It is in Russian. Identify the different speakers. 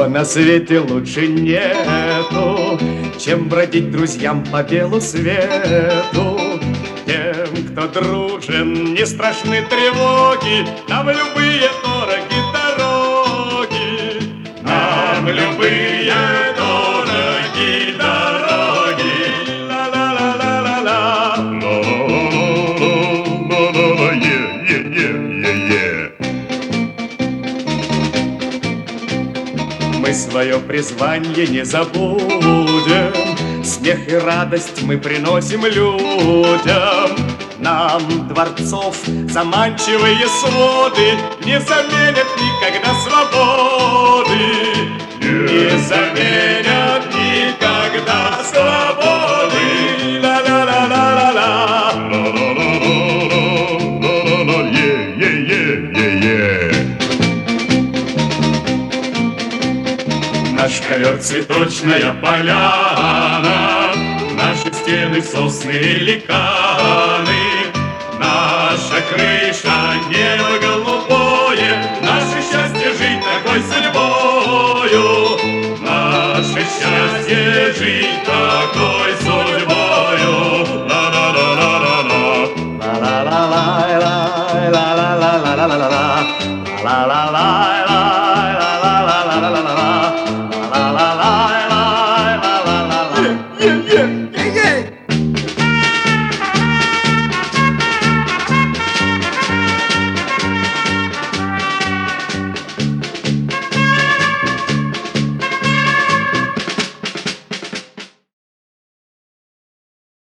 Speaker 1: Ничего на свете лучше нету, чем бродить друзьям по белу свету. Тем, кто дружен, не страшны тревоги, нам любые дороги дороги. Нам любые дороги дороги. Ла-ла-ла-ла-ла-ла. Ла-ла-ла-ла-ла-ла. Мы свое призвание не забудем, смех и радость мы приносим людям. Нам дворцов заманчивые своды не заменят никогда свободы. Не заменят никогда свободы. Ла-ла-ла-ла-ла-ла. Ла-ла-ла-ла-ла-ла-ла. Наш ковер цветочная поляна, наши стены сосны великаны, наша крыша небо голубое, наше счастье жить такой судьбою, наше счастье жить такой судьбою. Ла-ла-ла-ла-ла-ла. Ла-ла-ла-ла-ла-ла-ла-ла-ла-ла-ла. Ла-ла-ла-ла-ла-ла-ла-ла-ла-ла. Yeah.